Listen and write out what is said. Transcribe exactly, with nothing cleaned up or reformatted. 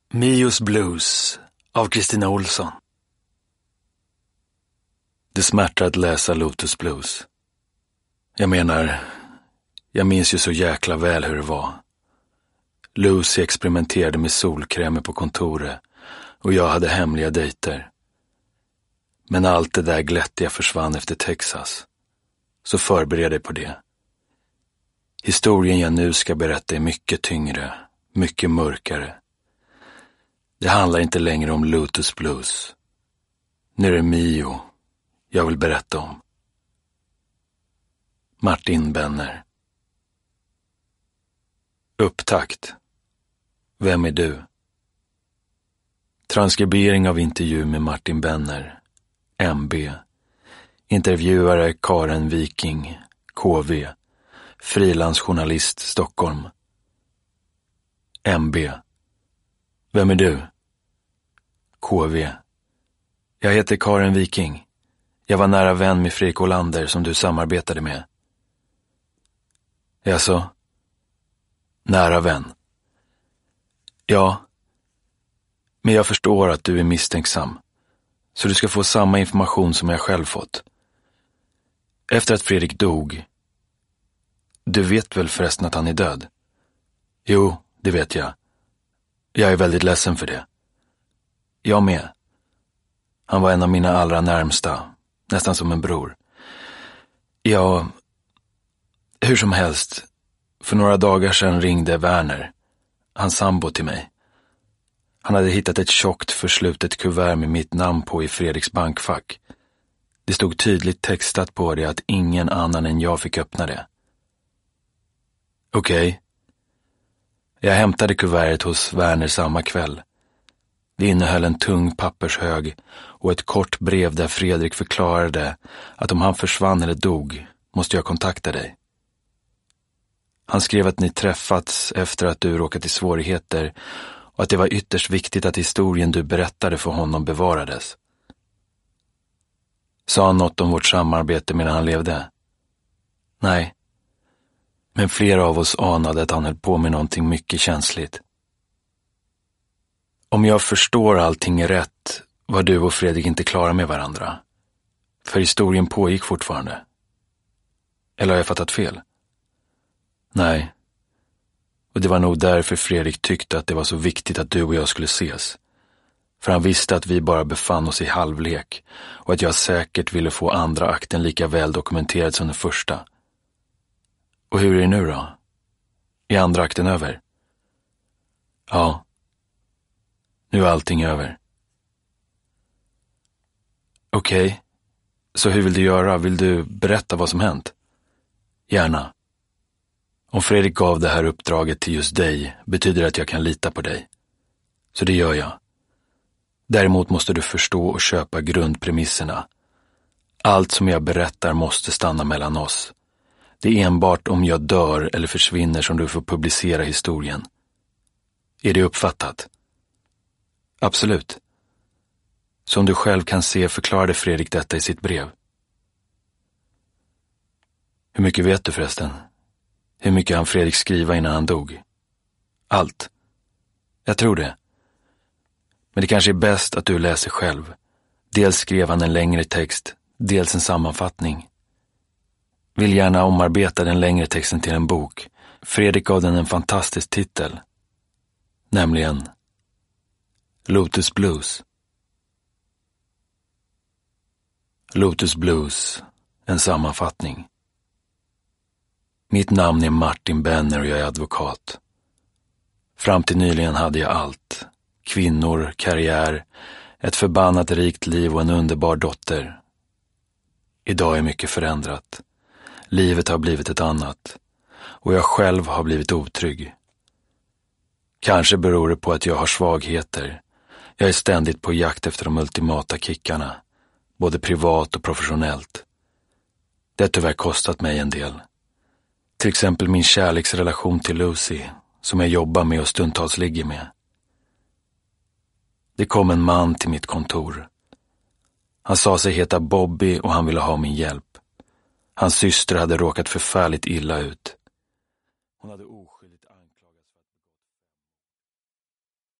Mios Blues av Kristina Olsson. Det smärtar att läsa Lotus Blues. Jag menar, jag minns ju så jäkla väl hur det var. Lucy experimenterade med solkrämer på kontoret och jag hade hemliga dejter. Men allt det där glättiga försvann efter Texas. Så förbered dig på det. Historien jag nu ska berätta är mycket tyngre, mycket mörkare. Det handlar inte längre om Lotus Blues. Nu är det Mio jag vill berätta om. Martin Benner. Upptakt. Vem är du? Transkribering av intervju med Martin Benner, M B. Intervjuare Karen Viking, K V. Frilansjournalist Stockholm. M B. Vem är du? K V. Jag heter Karen Viking. Jag var nära vän med Fredrik Olander som du samarbetade med. Jaså? Nära vän? Ja. Men jag förstår att du är misstänksam. Så du ska få samma information som jag själv fått. Efter att Fredrik dog. Du vet väl förresten att han är död? Jo, det vet jag. Jag är väldigt ledsen för det. Jag med. Han var en av mina allra närmsta. Nästan som en bror. Ja, hur som helst. För några dagar sedan ringde Werner, hans sambo, till mig. Han hade hittat ett tjockt förslutet kuvert med mitt namn på i Fredriks bankfack. Det stod tydligt textat på det att ingen annan än jag fick öppna det. Okej. Okay. Jag hämtade kuvertet hos Werner samma kväll. Det innehöll en tung pappershög och ett kort brev där Fredrik förklarade att om han försvann eller dog måste jag kontakta dig. Han skrev att ni träffats efter att du råkat i svårigheter och att det var ytterst viktigt att historien du berättade för honom bevarades. Sa han något om vårt samarbete medan han levde? Nej. Men flera av oss anade att han höll på med någonting mycket känsligt. Om jag förstår allting rätt var du och Fredrik inte klara med varandra. För historien pågick fortfarande. Eller har jag fattat fel? Nej. Och det var nog därför Fredrik tyckte att det var så viktigt att du och jag skulle ses. För han visste att vi bara befann oss i halvlek och att jag säkert ville få andra akten lika väl dokumenterad som den första. Och hur är det nu då? Är andra akten över? Ja. Nu är allting över. Okej. Okay. Så hur vill du göra? Vill du berätta vad som hänt? Gärna. Om Fredrik gav det här uppdraget till just dig betyder det att jag kan lita på dig. Så det gör jag. Däremot måste du förstå och köpa grundpremisserna. Allt som jag berättar måste stanna mellan oss. Det är enbart om jag dör eller försvinner som du får publicera historien. Är det uppfattat? Absolut. Som du själv kan se förklarade Fredrik detta i sitt brev. Hur mycket vet du förresten? Hur mycket han Fredrik skriva innan han dog? Allt. Jag tror det. Men det kanske är bäst att du läser själv. Dels skrev han en längre text, dels en sammanfattning. Vill gärna omarbeta den längre texten till en bok. Fredrik gav den en fantastisk titel. Nämligen Lotus Blues. Lotus Blues, en sammanfattning. Mitt namn är Martin Benner och jag är advokat. Fram till nyligen hade jag allt. Kvinnor, karriär, ett förbannat rikt liv och en underbar dotter. Idag är mycket förändrat. Livet har blivit ett annat. Och jag själv har blivit otrygg. Kanske beror det på att jag har svagheter. Jag är ständigt på jakt efter de ultimata kickarna. Både privat och professionellt. Det har tyvärr kostat mig en del. Till exempel min kärleksrelation till Lucy, som jag jobbar med och stundtals ligger med. Det kom en man till mitt kontor. Han sa sig heta Bobby och han ville ha min hjälp. Hans syster hade råkat förfärligt illa ut. Hon hade